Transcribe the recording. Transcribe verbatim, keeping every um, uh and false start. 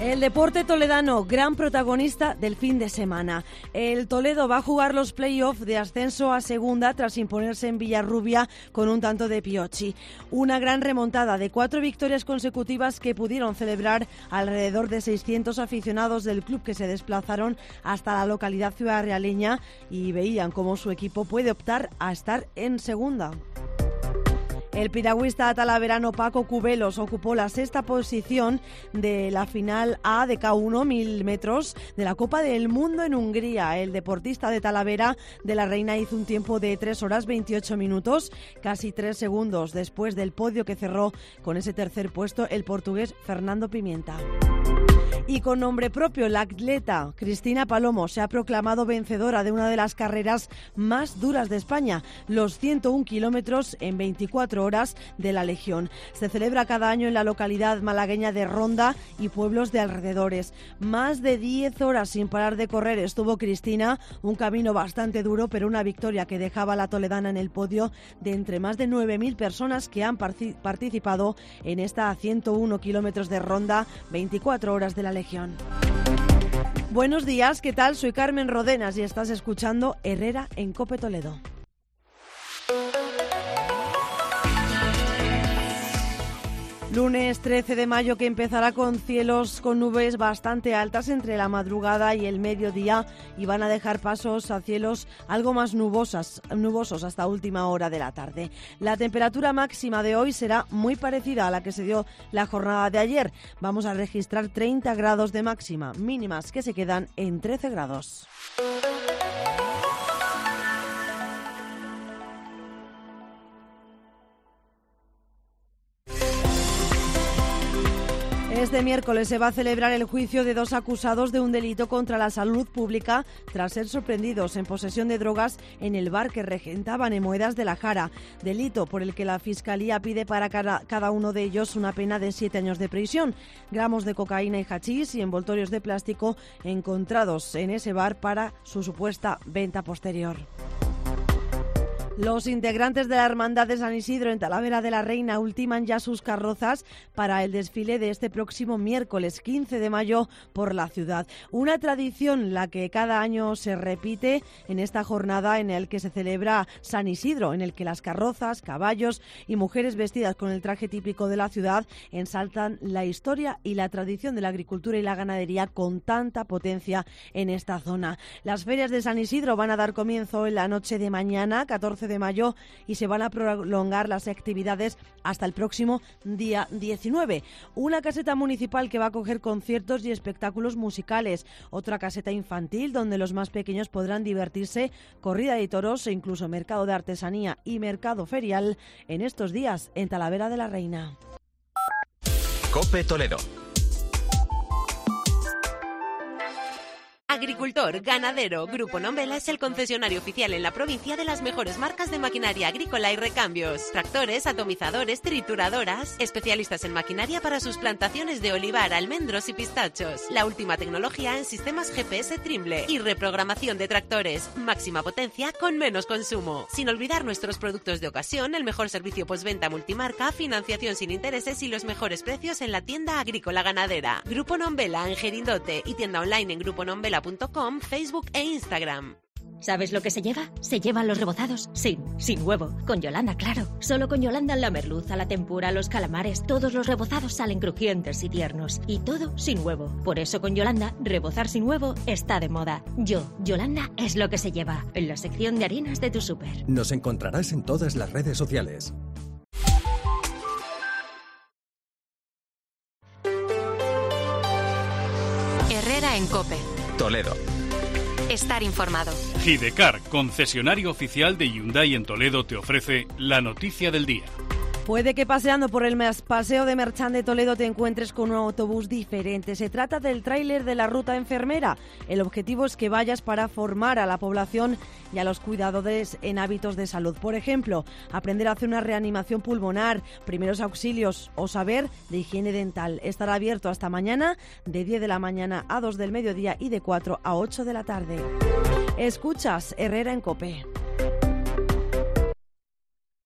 El deporte toledano, gran protagonista del fin de semana. El Toledo va a jugar los play-off de ascenso a segunda tras imponerse en Villarrubia con un tanto de Piocchi. Una gran remontada de cuatro victorias consecutivas que pudieron celebrar alrededor de seiscientos aficionados del club que se desplazaron hasta la localidad ciudadrealeña y veían cómo su equipo puede optar a estar en segunda. El piragüista talaverano Paco Cubelos ocupó la sexta posición de la final A de K uno, mil metros, de la Copa del Mundo en Hungría. El deportista de Talavera de la Reina hizo un tiempo de tres horas veintiocho minutos, casi tres segundos después del podio que cerró con ese tercer puesto el portugués Fernando Pimienta. Y con nombre propio, la atleta Cristina Palomo se ha proclamado vencedora de una de las carreras más duras de España, los ciento un kilómetros en veinticuatro horas de la Legión. Se celebra cada año en la localidad malagueña de Ronda y pueblos de alrededores. Más de diez horas sin parar de correr estuvo Cristina, un camino bastante duro, pero una victoria que dejaba a la toledana en el podio de entre más de nueve mil personas que han participado en esta ciento uno kilómetros de Ronda, veinticuatro horas de la Legión. Buenos días, ¿qué tal? Soy Carmen Rodenas y estás escuchando Herrera en COPE Toledo. Lunes trece de mayo, que empezará con cielos con nubes bastante altas entre la madrugada y el mediodía y van a dejar pasos a cielos algo más nubosas, nubosos hasta última hora de la tarde. La temperatura máxima de hoy será muy parecida a la que se dio la jornada de ayer. Vamos a registrar treinta grados de máxima, mínimas que se quedan en trece grados. Este miércoles se va a celebrar el juicio de dos acusados de un delito contra la salud pública tras ser sorprendidos en posesión de drogas en el bar que regentaban en Moedas de la Jara. Delito por el que la Fiscalía pide para cada, cada uno de ellos una pena de siete años de prisión. Gramos de cocaína y hachís y envoltorios de plástico encontrados en ese bar para su supuesta venta posterior. Los integrantes de la Hermandad de San Isidro en Talavera de la Reina ultiman ya sus carrozas para el desfile de este próximo miércoles quince de mayo por la ciudad. Una tradición la que cada año se repite en esta jornada en la que se celebra San Isidro, en el que las carrozas, caballos y mujeres vestidas con el traje típico de la ciudad ensaltan la historia y la tradición de la agricultura y la ganadería con tanta potencia en esta zona. Las ferias de San Isidro van a dar comienzo en la noche de mañana, catorce de mayo, y se van a prolongar las actividades hasta el próximo día diecinueve. Una caseta municipal que va a acoger conciertos y espectáculos musicales, otra caseta infantil donde los más pequeños podrán divertirse, corrida de toros e incluso mercado de artesanía y mercado ferial en estos días en Talavera de la Reina. COPE Toledo. Agricultor, ganadero, Grupo Nombela es el concesionario oficial en la provincia de las mejores marcas de maquinaria agrícola y recambios. Tractores, atomizadores, trituradoras, especialistas en maquinaria para sus plantaciones de olivar, almendros y pistachos. La última tecnología en sistemas G P S Trimble y reprogramación de tractores. Máxima potencia con menos consumo. Sin olvidar nuestros productos de ocasión, el mejor servicio postventa multimarca, financiación sin intereses y los mejores precios en la tienda agrícola ganadera. Grupo Nombela en Gerindote y tienda online en grupo nombela punto com, Facebook e Instagram. ¿Sabes lo que se lleva? Se llevan los rebozados sin, sin huevo. Con Yolanda, claro. Solo con Yolanda la merluza, la tempura, los calamares, todos los rebozados salen crujientes y tiernos. Y todo sin huevo. Por eso con Yolanda, rebozar sin huevo está de moda. Yo, Yolanda, es lo que se lleva. En la sección de harinas de tu súper. Nos encontrarás en todas las redes sociales. Herrera en COPE Toledo. Estar informado. Gidecar, concesionario oficial de Hyundai en Toledo, te ofrece la noticia del día. Puede que paseando por el paseo de Merchán de Toledo te encuentres con un autobús diferente. Se trata del tráiler de la ruta enfermera. El objetivo es que vayas para formar a la población y a los cuidadores en hábitos de salud. Por ejemplo, aprender a hacer una reanimación pulmonar, primeros auxilios o saber de higiene dental. Estará abierto hasta mañana de diez de la mañana a dos del mediodía y de cuatro a ocho de la tarde. Escuchas Herrera en COPE.